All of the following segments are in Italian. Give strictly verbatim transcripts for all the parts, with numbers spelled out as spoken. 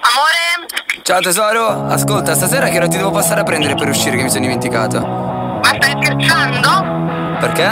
Amore? Ciao tesoro, ascolta, stasera che ora ti devo passare a prendere per uscire che mi sono dimenticato. Ma stai scherzando? Perché?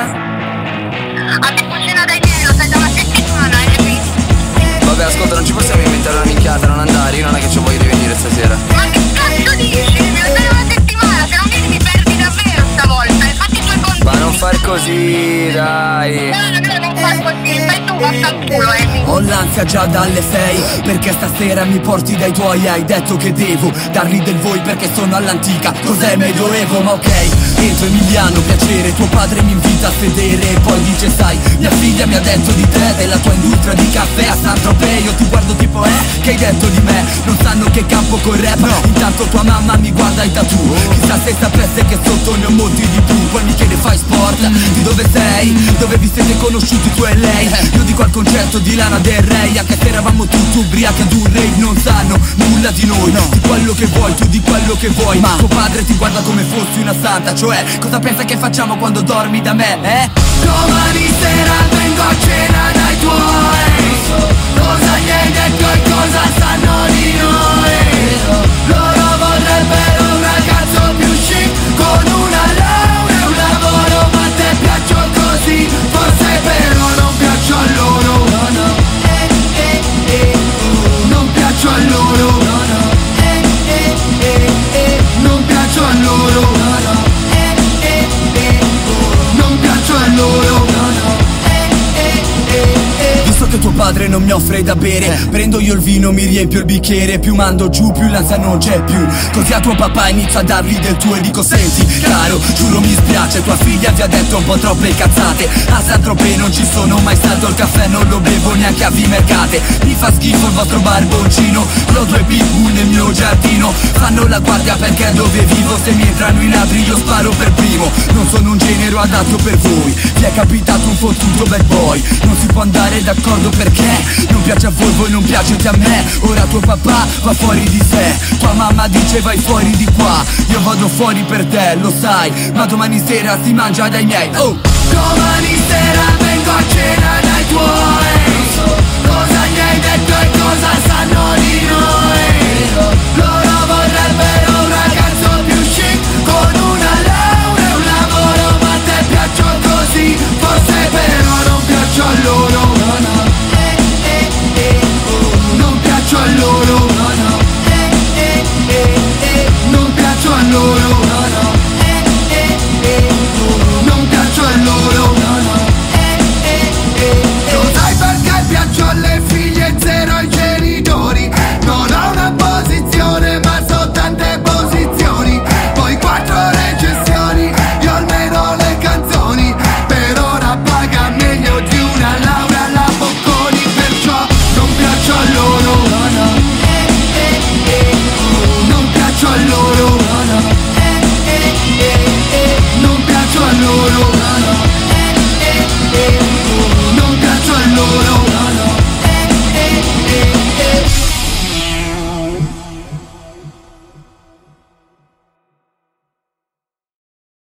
Abbi cucina dai miei, lo sai da una settimana, hai capito? Vabbè, ascolta, non ci possiamo inventare una minchiata, non andare, io non è che c'ho voglia di venire stasera. Ma che cazzo dici? Mi lo dai da una settimana, se non vieni mi perdi davvero stavolta, hai fatto i tuoi conti. Ma non far così, dai. No, no, non far così, stai tu, vaffanculo, Amy. Ho l'ansia già dalle sei, perché stasera mi porti dai tuoi. Hai detto che devo dargli del voi perché sono all'antica. Cos'è medioevo? Ma ok, entro Emiliano, piacere. Tuo padre mi invita a sedere e poi dice sai, mia figlia mi ha detto di te, della tua industria di caffè a Saint-Tropez. Io ti guardo tipo eh, che hai detto di me? Non sanno che campo col rap, no. Intanto tua mamma mi guarda i tattoo. Chissà se sapesse che sotto ne ho molti di più. Poi mi chiede fai sport, di dove sei? Dove vi siete conosciuti tu e lei? Io dico al concerto di Lana Del Rey, a che eravamo tutti ubriachi ad un rave. Non sanno nulla di noi, no. Di quello che vuoi, tu di quello che vuoi. Ma tuo padre ti guarda come fossi una santa. Cioè, cosa pensa che facciamo quando dormi da me, eh? Domani sera vengo a cena dai tuoi. Cosa gli hai detto e cosa sanno di noi? Loro vorrebbero un ragazzo più chic, con una laurea e un lavoro. Ma a te piaccio così, forse però non piaccio a loro. No, no. Eh, eh, eh, oh. Non piaccio a loro. No, no. Eh, eh, eh, eh. Non piaccio a loro. No, no. Eh, eh, eh, oh. Non piaccio a loro. No, no. Eh, eh, eh, eh. Visto che tuo padre non mi offre da bere, eh. prendo io il vino, mi riempio il bicchiere. Più mando giù, più l'ansia non c'è più. Così a tuo papà inizio a dargli del tuo e dico senti, caro, giuro mi spiace, tua figlia ti ha detto un po' troppe cazzate. A Saint-Tropez non ci sono mai stato, il caffè non lo bevo neanche a Vimercate. Mi fa schifo il vostro barboncino, io ho due pitbull nel mio giardino. Fanno la guardia perché dove vivo, se mi entrano i ladri io sparo per primo. Non sono un genero adatto per voi, ti è capitato un fottuto bad boy. Non si può andare d'accordo perché non piace a voi, voi non piacete a me. Ora tuo papà va fuori di sé, tua mamma dice vai fuori di qua. Io vado fuori per te, lo sai, ma domani sera si mangia dai miei. Oh! Domani sera vengo a cena dai tuoi.